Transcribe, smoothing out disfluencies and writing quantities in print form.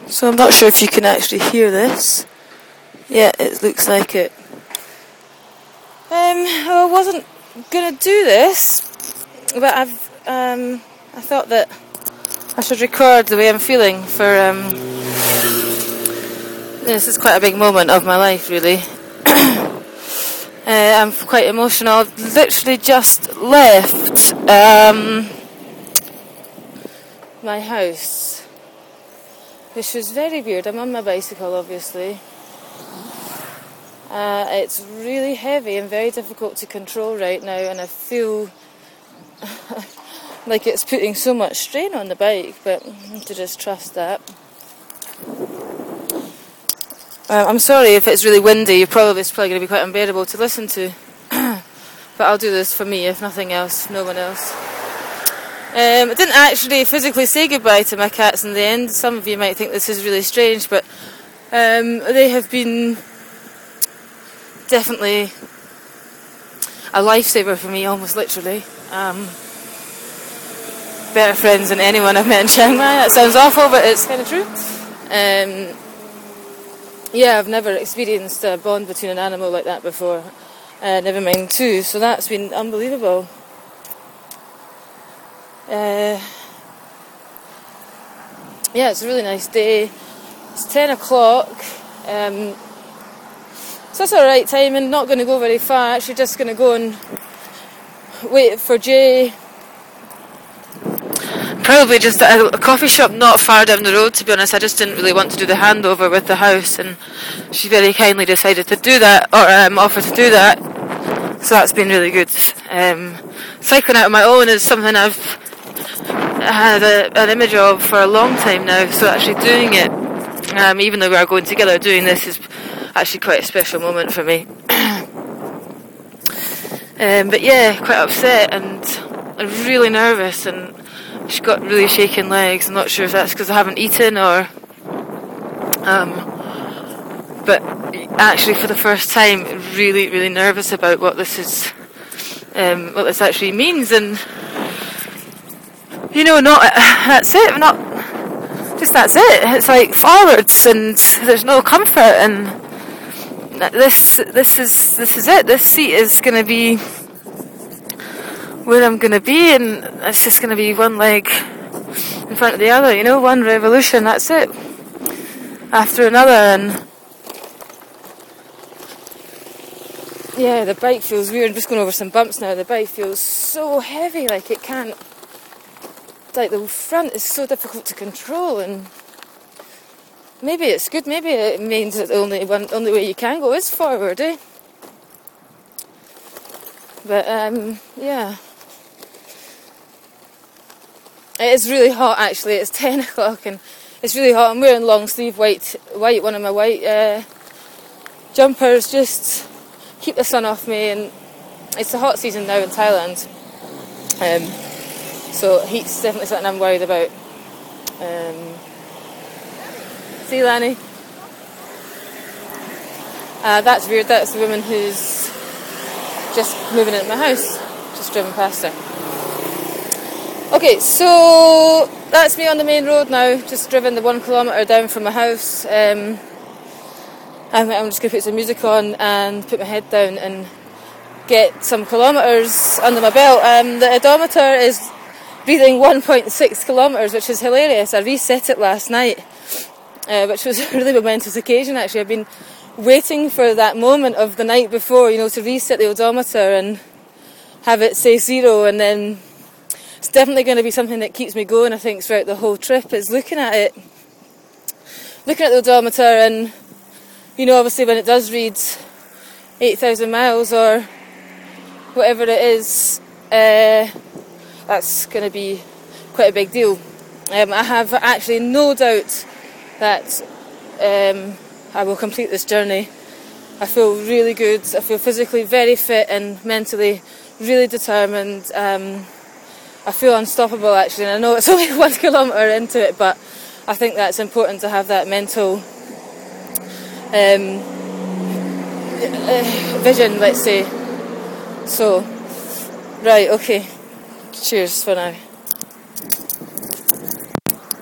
So I'm not sure if you can actually hear this. Yeah, it looks like it. I wasn't gonna do this, but I thought that I should record the way I'm feeling for. This is quite a big moment of my life, really. I'm quite emotional. I've literally just left my house, which was very weird. I'm on my bicycle, obviously. It's really heavy and very difficult to control right now, and I feel like it's putting so much strain on the bike, but I have to just trust that. I'm sorry if it's really windy. It's probably going to be quite unbearable to listen to, but I'll do this for me, if nothing else, no one else. I didn't actually physically say goodbye to my cats in the end. Some of you might think this is really strange, but they have been definitely a lifesaver for me, almost literally. Better friends than anyone I've met in Chiang Mai. That sounds awful, but it's kind of true. Yeah, I've never experienced a bond between an animal like that before, never mind two, so that's been unbelievable. Yeah, it's a really nice day. It's 10 o'clock, so that's alright time, and not going to go very far. Actually just going to go and wait for Jay. Probably just at a coffee shop not far down the road, to be honest. I just didn't really want to do the handover with the house, and she very kindly decided to do that, or offer to do that, so that's been really good. Cycling out on my own is something I've had an image of for a long time now, so actually doing it, even though we are going together, doing this is actually quite a special moment for me. But yeah, quite upset and really nervous, and she's got really shaking legs. I'm not sure if that's because I haven't eaten or but actually for the first time really, really nervous about what this is, what this actually means. And that's it, that's it. It's like forwards, and there's no comfort, and this is it. This seat is going to be where I'm going to be, and it's just going to be one leg in front of the other, one revolution, that's it, after another. And yeah, the bike feels weird. I'm just going over some bumps now. The bike feels so heavy, like it can't, like the front is so difficult to control, and maybe it's good, maybe it means that the only way you can go is forward, eh? But yeah. It is really hot, actually. It's 10 o'clock and it's really hot. I'm wearing long sleeve white, one of my white jumpers, just keep the sun off me. And it's the hot season now in Thailand, so heat's definitely something I'm worried about. See, Lanny? That's weird. That's the woman who's just moving into my house. Just driven past her. Okay, so that's me on the main road now, just driven the 1 kilometre down from my house. I'm just going to put some music on and put my head down and get some kilometres under my belt. The odometer is reading 1.6 kilometres, which is hilarious. I reset it last night, which was a really momentous occasion, actually. I've been waiting for that moment of the night before, to reset the odometer and have it say 0, and then it's definitely going to be something that keeps me going, I think, throughout the whole trip, is looking at the odometer, and obviously when it does read 8,000 miles or whatever it is, that's going to be quite a big deal. I have actually no doubt that I will complete this journey. I feel really good. I feel physically very fit and mentally really determined. I feel unstoppable, actually, and I know it's only 1 kilometre into it, but I think that's important to have that mental vision, let's say. So, right, okay. Cheers for now.